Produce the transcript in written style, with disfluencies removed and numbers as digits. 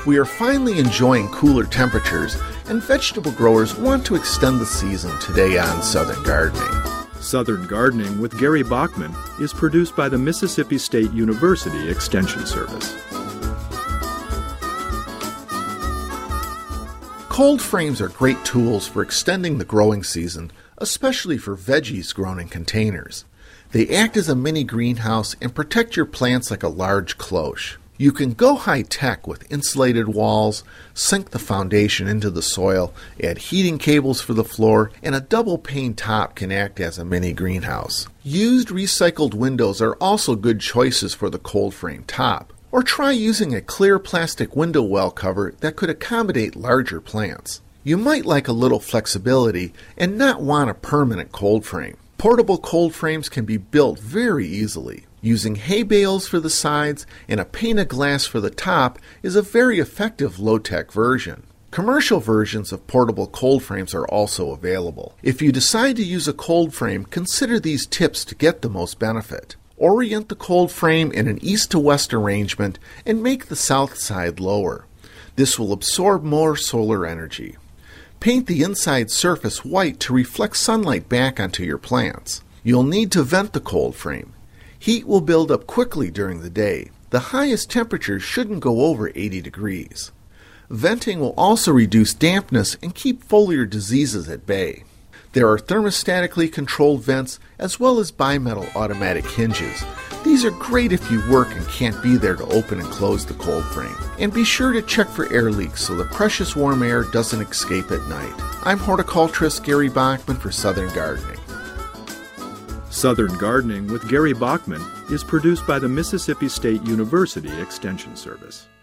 We are finally enjoying cooler temperatures, and vegetable growers want to extend the season today on Southern Gardening. Southern Gardening with Gary Bachman is produced by the Mississippi State University Extension Service. Cold frames are great tools for extending the growing season, especially for veggies grown in containers. They act as a mini greenhouse and protect your plants like a large cloche. You can go high-tech with insulated walls, sink the foundation into the soil, add heating cables for the floor, and a double-pane top can act as a mini greenhouse. Used recycled windows are also good choices for the cold frame top. Or try using a clear plastic window well cover that could accommodate larger plants. You might like a little flexibility and not want a permanent cold frame. Portable cold frames can be built very easily. Using hay bales for the sides and a pane of glass for the top is a very effective low-tech version. Commercial versions of portable cold frames are also available. If you decide to use a cold frame, consider these tips to get the most benefit. Orient the cold frame in an east to west arrangement and make the south side lower. This will absorb more solar energy. Paint the inside surface white to reflect sunlight back onto your plants. You'll need to vent the cold frame. Heat will build up quickly during the day. The highest temperature shouldn't go over 80 degrees. Venting will also reduce dampness and keep foliar diseases at bay. There are thermostatically controlled vents as well as bimetal automatic hinges. These are great if you work and can't be there to open and close the cold frame. And be sure to check for air leaks so the precious warm air doesn't escape at night. I'm horticulturist Gary Bachman for Southern Gardening. Southern Gardening with Gary Bachman is produced by the Mississippi State University Extension Service.